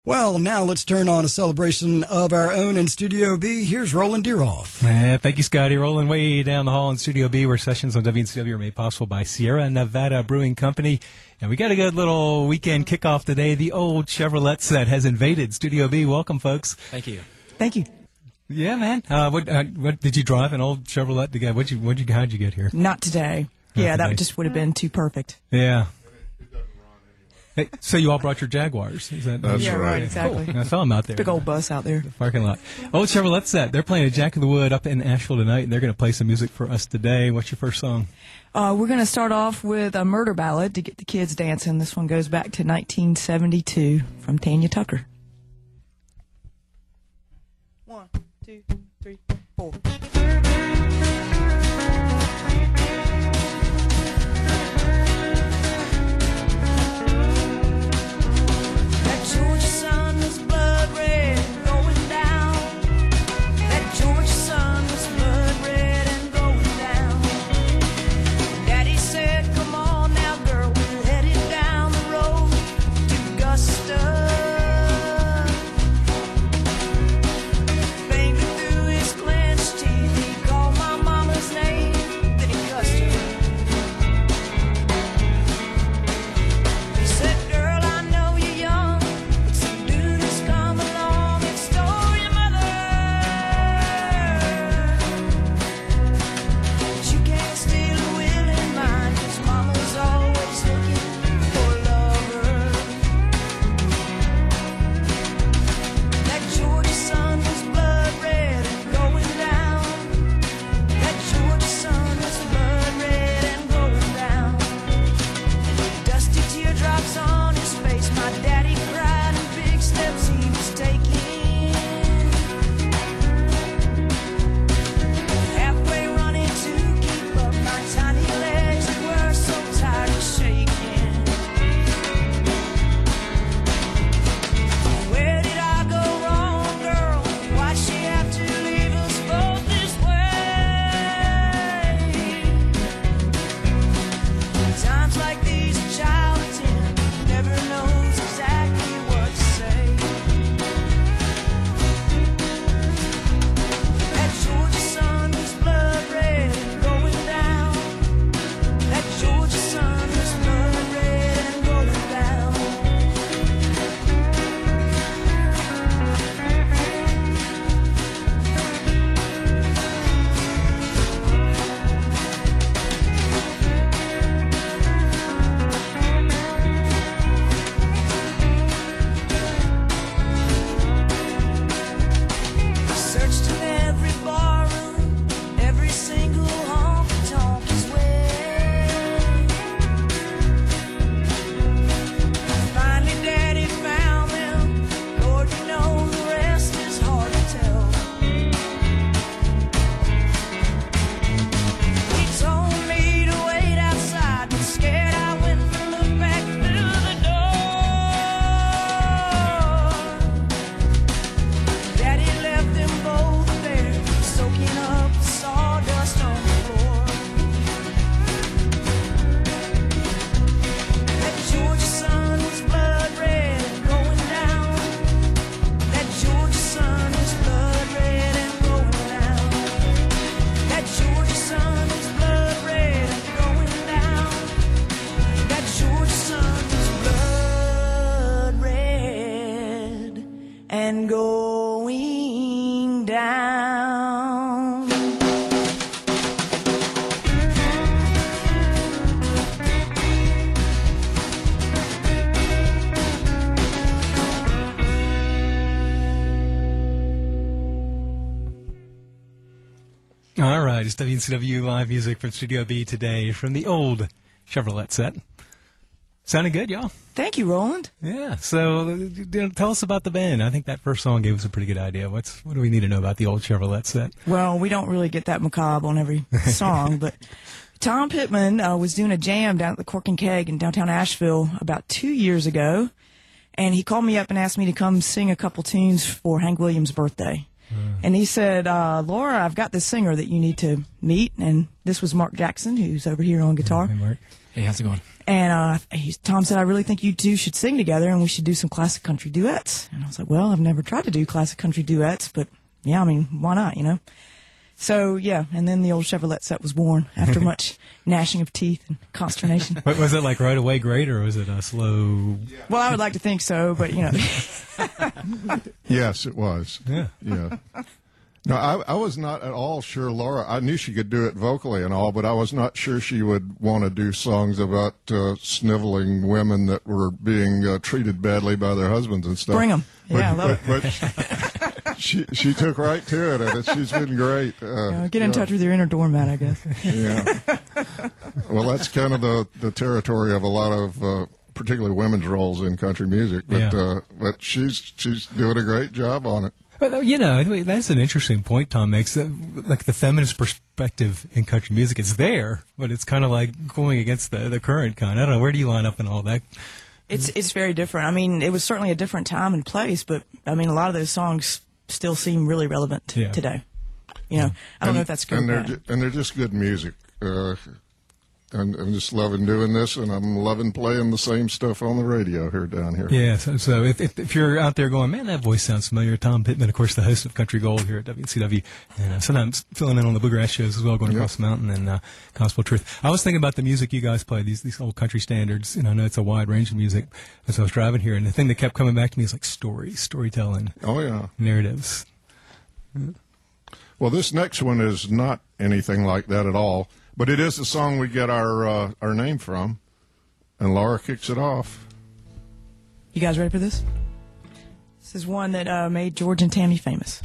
Well, now let's turn on a celebration of our own in Studio B. Here's Roland Deeroff. Thank you, Scotty. Rolling way down the hall in Studio B, where sessions on WNCW are made possible by Sierra Nevada Brewing Company. And we got a good little weekend kickoff today. The old Chevrolet set has invaded Studio B. Welcome, folks. Thank you. Thank you. Yeah, man. What did you drive? An old Chevrolet? How'd you get here? Not today. That just would have been too perfect. Yeah. Hey, so you all brought your Jaguars? That's right. Exactly. Cool. I saw them out there. Big old bus out there. The parking lot. Old Chevrolet set. They're playing at Jack in the Wood up in Asheville tonight, and they're going to play some music for us today. What's your first song? We're going to start off with a murder ballad to get the kids dancing. This one goes back to 1972 from Tanya Tucker. 1, 2, 3, 4. All right, it's WCW Live Music from Studio B today from the old Chevrolet set. Sounded good, y'all. Thank you, Roland. Yeah, so tell us about the band. I think that first song gave us a pretty good idea. What do we need to know about the old Chevrolet set? Well, we don't really get that macabre on every song, but Tom Pittman was doing a jam down at the Cork and Keg in downtown Asheville about 2 years ago, and he called me up and asked me to come sing a couple tunes for Hank Williams' birthday. And he said, Laura, I've got this singer that you need to meet. And this was Mark Jackson, who's over here on guitar. Hey, Mark. Hey, how's it going? And Tom said, I really think you two should sing together and we should do some classic country duets. And I was like, well, I've never tried to do classic country duets, but yeah, I mean, why not, you know? So, yeah, and then the old Chevrolet set was born after much gnashing of teeth and consternation. But was it like right away great, or was it a slow? Well, I would like to think so, but, you know. Yes, it was. Yeah. Yeah. No, I was not at all sure Laura. I knew she could do it vocally and all, but I was not sure she would want to do songs about sniveling women that were being treated badly by their husbands and stuff. Bring them. Yeah, I love it. But she took right to it, and she's been great. Get in touch with your inner doormat, I guess. Yeah. Well, that's kind of the territory of a lot of particularly women's roles in country music, but she's doing a great job on it. Well, you know, that's an interesting point Tom makes. Like the feminist perspective in country music is there, but it's kind of like going against the current kind. I don't know. Where do you line up in all that? It's very different. I mean, it was certainly a different time and place, but I mean, a lot of those songs still seem really relevant today. You know, I don't know if that's good or bad. And they're just good music. I'm just loving doing this, and I'm loving playing the same stuff on the radio here down here. Yeah, so if you're out there going, man, that voice sounds familiar, Tom Pittman, of course, the host of Country Gold here at WCW, and sometimes filling in on the bluegrass shows as well, going across the mountain, and Gospel Truth. I was thinking about the music you guys play, these old country standards, and I know it's a wide range of music as I was driving here, and the thing that kept coming back to me is like storytelling. Oh, yeah. Narratives. Well, this next one is not anything like that at all. But it is the song we get our name from, and Laura kicks it off. You guys ready for this? This is one that made George and Tammy famous.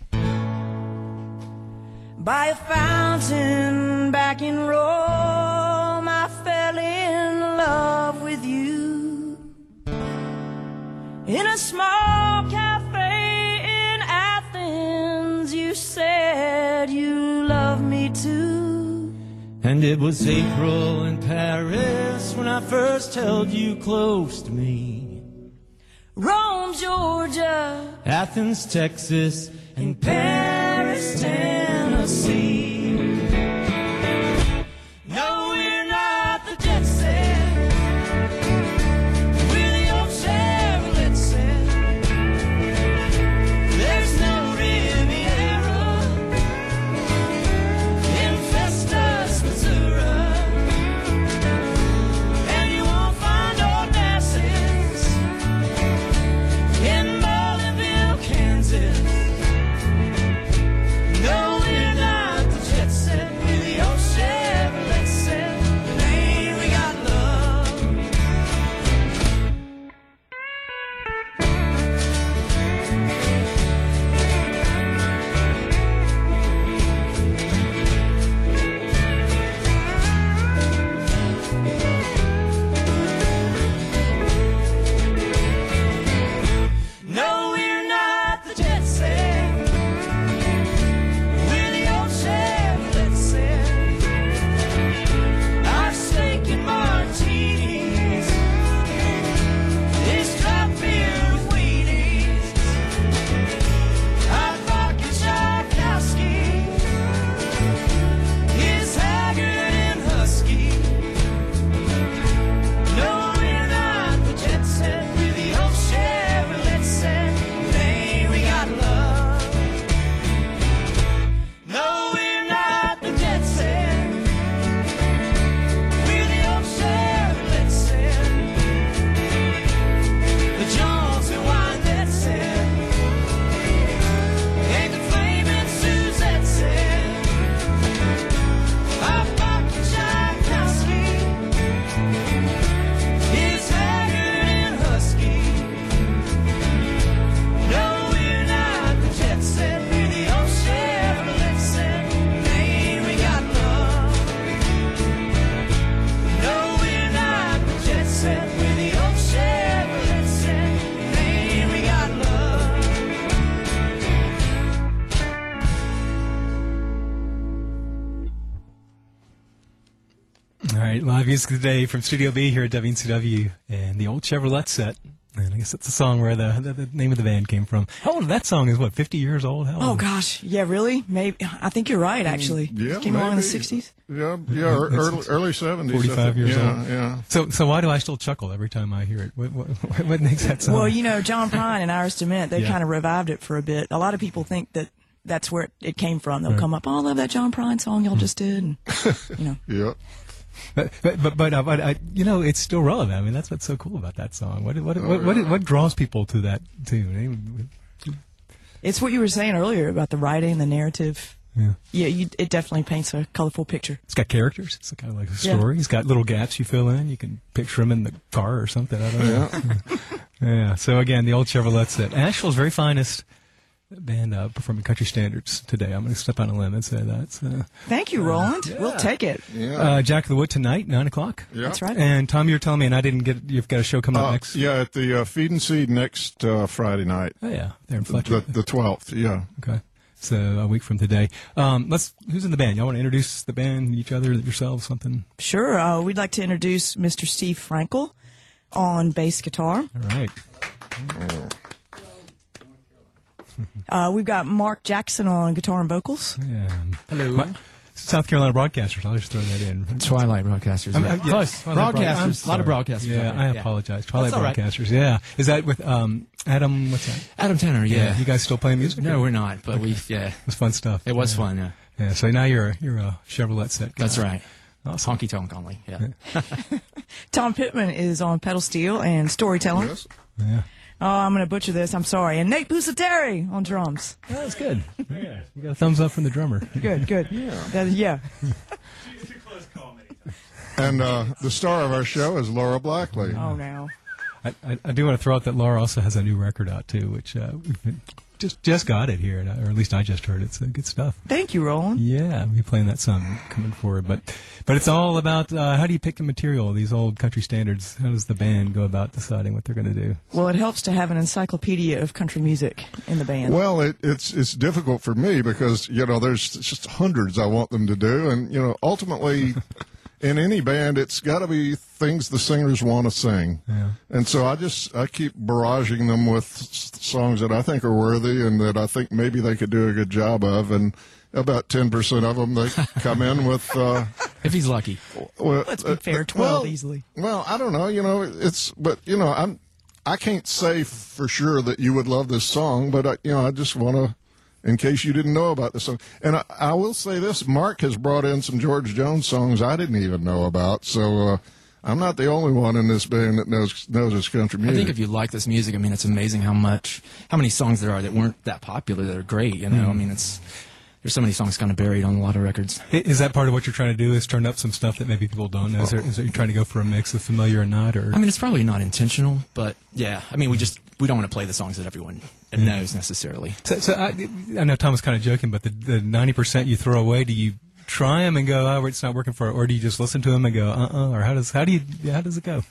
By a fountain back in Rome, I fell in love with you. In a small cafe in Athens, you said you loved me too. And it was April in Paris when I first held you close to me. Rome, Georgia, Athens, Texas, and Paris, Tennessee. No, we're not the jet set. We're the old Chevrolet set. There's no Riviera in Festus, Missouri. And you won't find Onassis in Bolivar, Kansas. No, we're not the jet set. We're the old Chevrolet set. Man, we got love. No, we're not the jet set. We're the old Chevrolet set. Our steak and martinis is drop beer with Wheaties. Our vodka Tchaikovsky is haggard and husky. No, we're not the jet set. We're the old Chevrolet set. Hey, we got love. No, we're not the jet set. We're the old Chevrolet set. The Jones and Wynette set. And the Flaming Suzette set. Our vodka Tchaikovsky is haggard and husky. No, we're not the jet set. We're the old Chevrolet set. Hey, we got love. No, we're not the jet set. We're the old Chevrolet set. Hey, we got love. All right, live music today from Studio B here at WCW and the old Chevrolet set. And I guess that's the song where the name of the band came from. How old? That song is what, 50 years old? How Oh old? gosh, yeah, really? Maybe I think you're right. Actually, Yeah, It came along in the maybe. '60s. Yeah, early 70s. 45 years yeah, old. Yeah. So why do I still chuckle every time I hear it? What makes that song? Well, you know, John Prine and Iris DeMent, they Yeah. kind of revived it for a bit. A lot of people think that that's where it came from. They'll come up, oh, I love that John Prine song y'all just did, and you know. Yeah. But you know, it's still relevant. I mean, that's what's so cool about that song. What draws people to that tune? It's what you were saying earlier about the writing, the narrative. Yeah. Yeah, it definitely paints a colorful picture. It's got characters. It's kind of like a Yeah. story. It's got little gaps you fill in. You can picture them in the car or something. I don't know. Yeah. So again, the old Chevrolets at Asheville's very finest band performing country standards today. I'm going to step on a limb and say that. Thank you, Roland. We'll take it. Yeah. Jack of the Wood tonight, 9:00. Yeah. That's right. And Tom, you were telling me, and I didn't get. You've got a show coming up next. Yeah, at the Feed and Seed next Friday night. Oh yeah, there in Fletcher. The 12th, yeah. Okay. So a week from today. Who's in the band? Y'all want to introduce the band, each other, yourselves, something? Sure. We'd like to introduce Mr. Steve Frankel on bass guitar. All right. We've got Mark Jackson on guitar and vocals. Yeah. Hello. South Carolina Broadcasters. I'll just throw that in. Twilight Broadcasters. Yeah. Close. Twilight I'm Broadcasters. A lot of sorry. broadcasters. Yeah, out I there. apologize. Twilight That's all right. Broadcasters. Yeah. Is that with Adam? What's that? Adam Tanner. Yeah. You guys still playing music? No, we're not. But yeah, It was fun stuff. it was fun. Yeah. Yeah. So now you're a Chevrolet set guy. That's right. Awesome. Honky tonk only. Yeah. Tom Pittman is on pedal steel and storytelling. Yes. Yeah. Oh, I'm going to butcher this. I'm sorry. And Nate Pusateri on drums. That was good. Yeah. You got a thumbs up from the drummer. Good, good. Yeah. And the star of our show is Laura Blackley. Oh, no. I do want to throw out that Laura also has a new record out too, which we've been, just got it here, or at least I just heard it. It's good stuff. Thank you, Roland. Yeah, we'll be playing that song coming forward, but it's all about how do you pick the material? These old country standards. How does the band go about deciding what they're going to do? Well, it helps to have an encyclopedia of country music in the band. Well, it's difficult for me because, there's just hundreds I want them to do. And, ultimately, in any band, it's got to be things the singers want to sing. Yeah. And so I keep barraging them with songs that I think are worthy and that I think maybe they could do a good job of. And about 10% of them, they come in with... If he's lucky. well, Let's be fair, 12 easily. Well, I don't know, I can't say for sure that you would love this song, but I just want to, in case you didn't know about this song. And I will say this, Mark has brought in some George Jones songs I didn't even know about, so I'm not the only one in this band that knows his country music. I think if you like this music, I mean, it's amazing how many songs there are that weren't that popular that are great. I mean, there's so many songs kind of buried on a lot of records. Is that part of what you're trying to do? Is turn up some stuff that maybe people don't know? Is it you're trying to go for a mix of familiar and not? Or I mean, it's probably not intentional, but yeah. I mean, we don't want to play the songs that everyone knows necessarily. So I know Tom was kind of joking, but the 90% you throw away, do you try them and go, oh, it's not working for it, or do you just listen to them and go, or how does it go?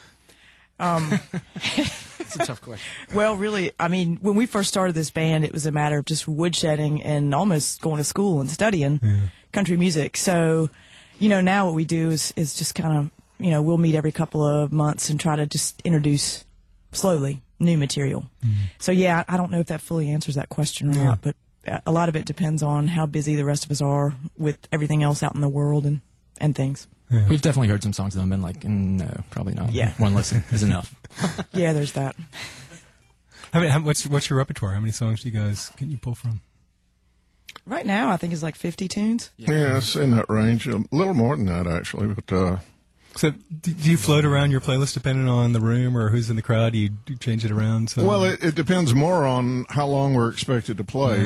It's a tough question. Well, really, I mean, when we first started this band, it was a matter of just woodshedding and almost going to school and studying country music. So, now what we do is just kind of, we'll meet every couple of months and try to just introduce slowly new material. So, yeah, I don't know if that fully answers that question or not, but a lot of it depends on how busy the rest of us are with everything else out in the world and things. Yeah. We've definitely heard some songs that have been like, no, probably not. Yeah. One listen is enough. Yeah, there's that. What's your repertoire? How many songs can you pull from? Right now, I think it's like 50 tunes. Yeah, it's in that range. A little more than that, actually. But So do you float around your playlist depending on the room or who's in the crowd? Do you change it around? So? well, it depends more on how long we're expected to play.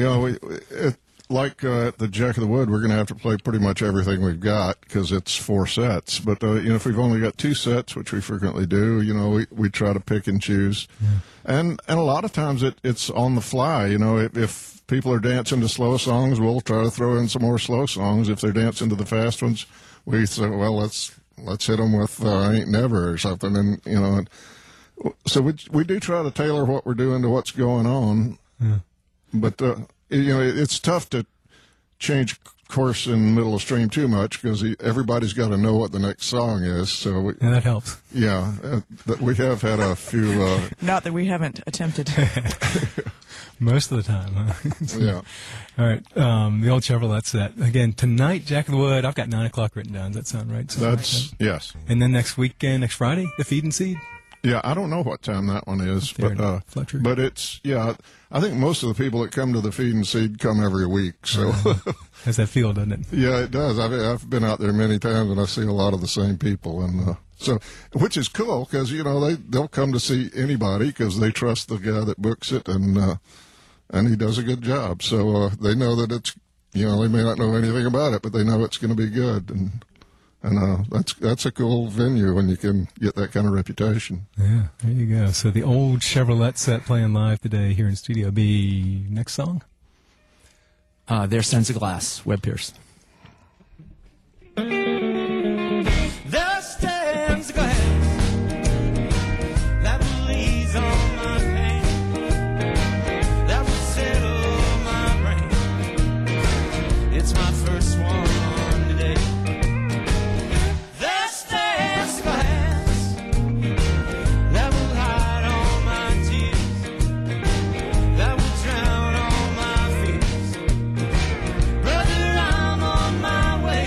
Like at the Jack of the Wood, we're going to have to play pretty much everything we've got because it's 4 sets. But if we've only got 2 sets, which we frequently do, we try to pick and choose. Yeah. And a lot of times it's on the fly. If people are dancing to slow songs, we'll try to throw in some more slow songs. If they're dancing to the fast ones, we say, well, let's hit them with Ain't Never or something. And so we do try to tailor what we're doing to what's going on. Yeah. But it's tough to change course in the middle of stream too much because everybody's got to know what the next song is. So Yeah, that helps. we have had a few. Not that we haven't attempted. Most of the time, huh? Yeah. All right. The old Chevrolet set. Again, tonight, Jack of the Wood. I've got 9 o'clock written down. Does that sound right? Something That's yes. And then next weekend, next Friday, the Feed and Seed. Yeah, I don't know what time that one is, There in but Fletcher. it's I think most of the people that come to the Feed and Seed come every week. So Has that feel, doesn't it? yeah, it does. I've been out there many times and I see a lot of the same people, and so which is cool because they'll come to see anybody because they trust the guy that books it, and he does a good job. So they know that it's they may not know anything about it, but they know it's going to be good, and that's a cool venue when you can get that kind of reputation. Yeah, there you go. So the old Chevrolet set playing live today here in Studio B. Next song? There Stands a Glass, Webb Pierce. There stands a glass that will ease all my pain, that will settle my brain. It's my first one today. There stands a glass that will hide all my tears, that will drown all my fears. Brother, I'm on my way.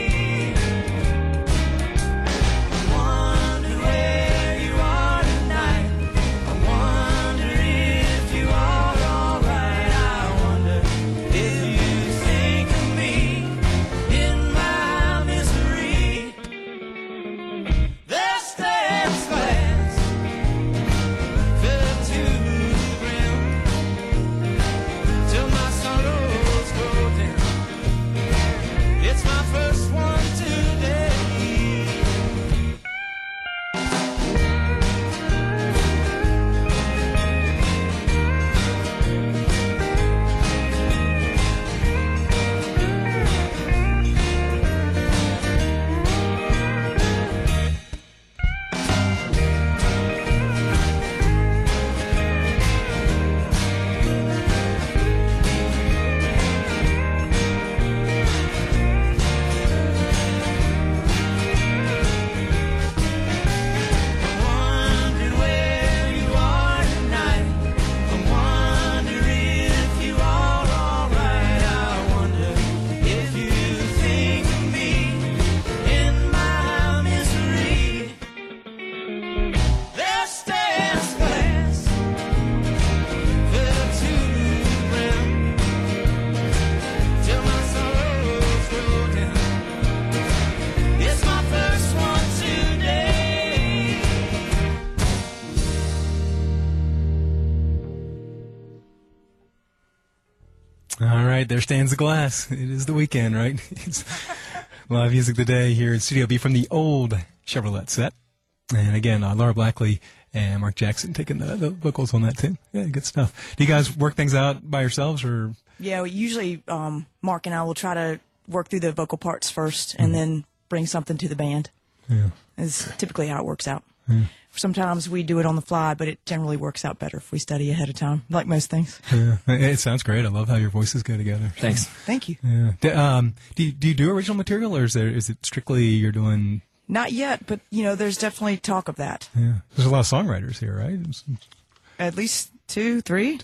I wonder where you are tonight. I wonder if you are alright. I wonder if you think of me in my misery. There stands glass filled to the brim till my sorrows go down. It's my first one today. I wonder where you are tonight. I wonder if you are alright. I wonder if you think of me in my misery. There stands glass filled to the brim till my sorrows go down. It's my first one today. All right, there stands the glass. It is the weekend, right? It's live music today here in Studio B from the old Chevrolet set. And again, Laura Blackley and Mark Jackson taking the vocals on that too. Yeah, good stuff. Do you guys work things out by yourselves, or? Yeah, usually Mark and I will try to work through the vocal parts first and then bring something to the band. Yeah. Is typically how it works out. Sometimes we do it on the fly, but it generally works out better if we study ahead of time, like most things. Yeah, it sounds great. I love how your voices go together. Thanks. Thank you. Yeah. Do you do original material, or is it strictly you're doing? Not yet, but there's definitely talk of that. Yeah, there's a lot of songwriters here, right? At least 2, 3.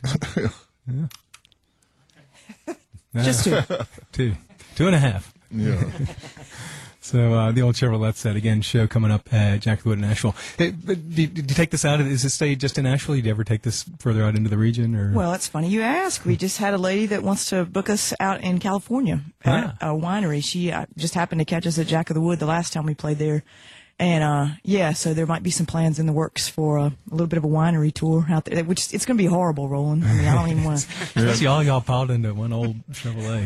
Yeah. Just 2. 2.5. Yeah. So the old Chevrolet set again. Show coming up at Jack of the Wood in Nashville. Hey, but did you take this out? Does it stay just in Nashville? Did you ever take this further out into the region? Or Well, it's funny you ask. We just had a lady that wants to book us out in California at a winery. She just happened to catch us at Jack of the Wood the last time we played there. And, so there might be some plans in the works for a little bit of a winery tour out there, which it's going to be horrible, Roland. I mean, I don't even want to. Especially all y'all piled into one old Chevrolet.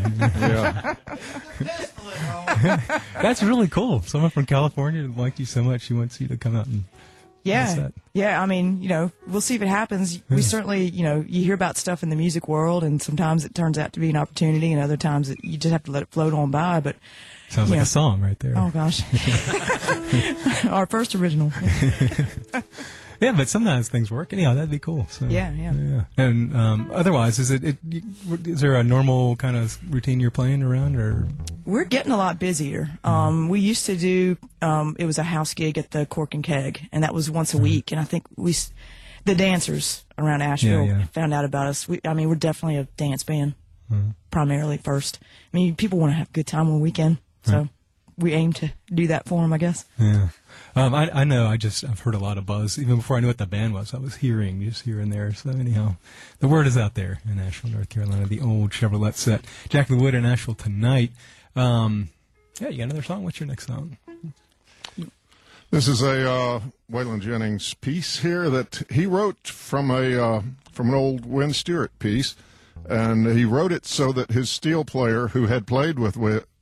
Yeah. That's really cool. Someone from California liked you so much, she wants you to come out and. Yeah. that? Yeah. I mean, we'll see if it happens. We certainly, you hear about stuff in the music world, and sometimes it turns out to be an opportunity, and other times you just have to let it float on by. But Sounds like Yeah. a song right there. oh gosh, our first original. Yeah, but sometimes things work. Anyhow, that'd be cool. So, Yeah. And otherwise, is there a normal kind of routine you're playing around, or? We're getting a lot busier. We used to do, it was a house gig at the Cork and Keg, and that was once a week. And I think the dancers around Asheville found out about us. We're definitely a dance band, primarily first. I mean, people want to have a good time on the weekend, so we aim to do that for them, I guess. Yeah. I know. I've heard a lot of buzz even before I knew what the band was. I was hearing just here and there. So anyhow, the word is out there in Asheville, North Carolina. The old Chevrolet set. Jack Lee Wood in Asheville tonight. You got another song. What's your next song? This is a Waylon Jennings piece here that he wrote from an old Wynn Stewart piece, and he wrote it so that his steel player, who had played with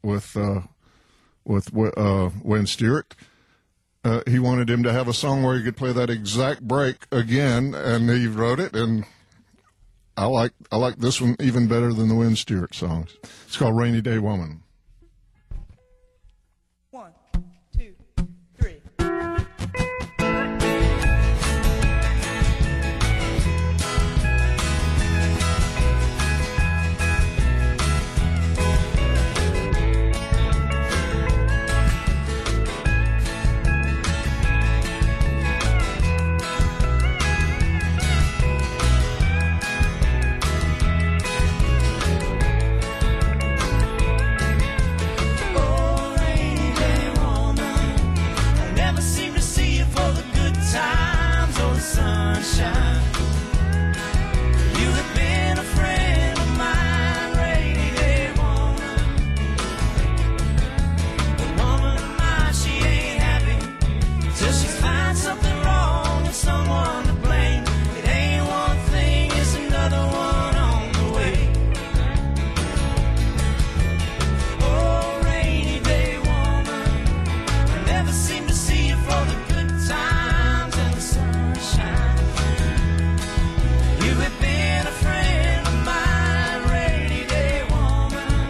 Wynn Stewart, he wanted him to have a song where he could play that exact break again, and he wrote it. And I like this one even better than the Wynn Stewart songs. It's called "Rainy Day Woman." 1, 2, 3. Oh, rainy day woman, I never seem to see you for the good times or the sunshine. You have been a friend of mine, rainy day woman. The woman of mine, she ain't happy till she finds something wrong with someone to blame. It ain't one thing, it's another one on the way. Oh, rainy day woman, I never seem to see you for the good times and the sunshine. You have been a friend of mine, rainy day woman.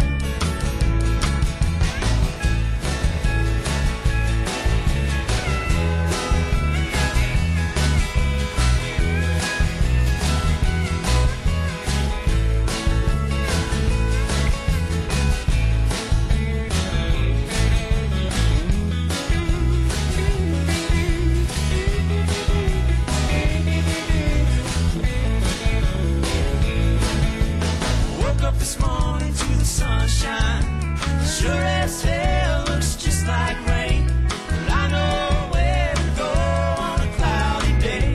Woke up this morning to the sunshine. Sure as hell looks just like rain. But I know where to go on a cloudy day.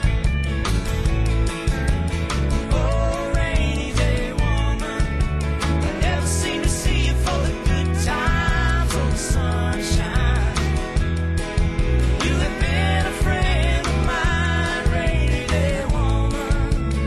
Oh, rainy day woman, I never seem to see you for the good times or the sunshine. You have been a friend of mine, rainy day woman.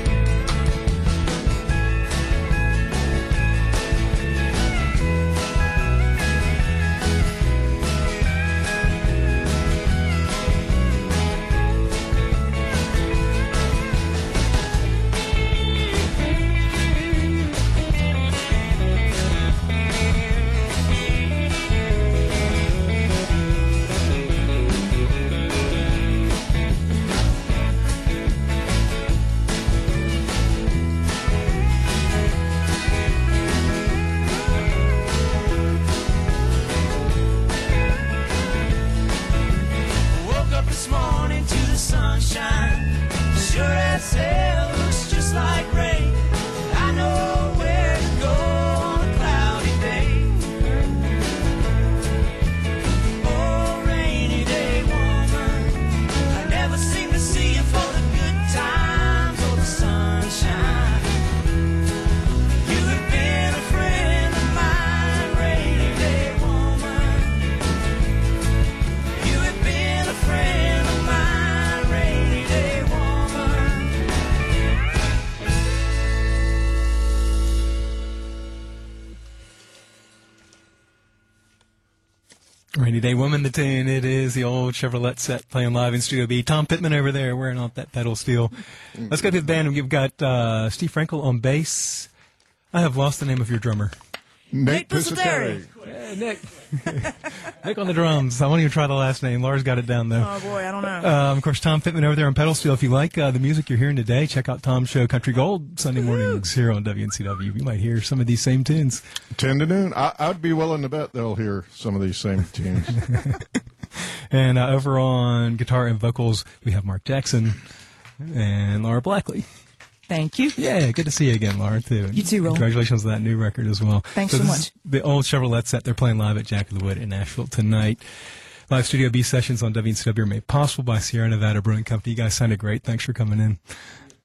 Woke up this morning to the sunshine. Sure as hell looks just like rain. I know where to go on a cloudy day. Oh, rainy day woman, I never seem to see you for the good times or the sunshine. You have been a friend of mine, rainy day woman. You have been a friend of mine, rainy day woman. Rainy Day Woman, the tune. It is the old Chevrolet set playing live in Studio B. Tom Pittman over there wearing off that pedal steel. Let's go to the band. We've got Steve Frankel on bass. I have lost the name of your drummer. Nate Piscateri. Piscateri. Yeah, Nick. Nick on the drums. I won't even try the last name. Laura's got it down, though. Oh, boy, I don't know. Of course, Tom Pittman over there on pedal steel. If you like the music you're hearing today, check out Tom's show, Country Gold, Sunday mornings here on WNCW. You might hear some of these same tunes. 10 to noon. I'd be willing to bet they'll hear some of these same tunes. And over on guitar and vocals, we have Mark Jackson and Laura Blackley. Thank you. Yeah, good to see you again, Laura, too. You too, Roland. Congratulations on that new record as well. Thanks so this much. is the old Chevrolet set. They're playing live at Jack of the Wood in Nashville tonight. Live Studio B sessions on WNCW are made possible by Sierra Nevada Brewing Company. You guys sounded great. Thanks for coming in.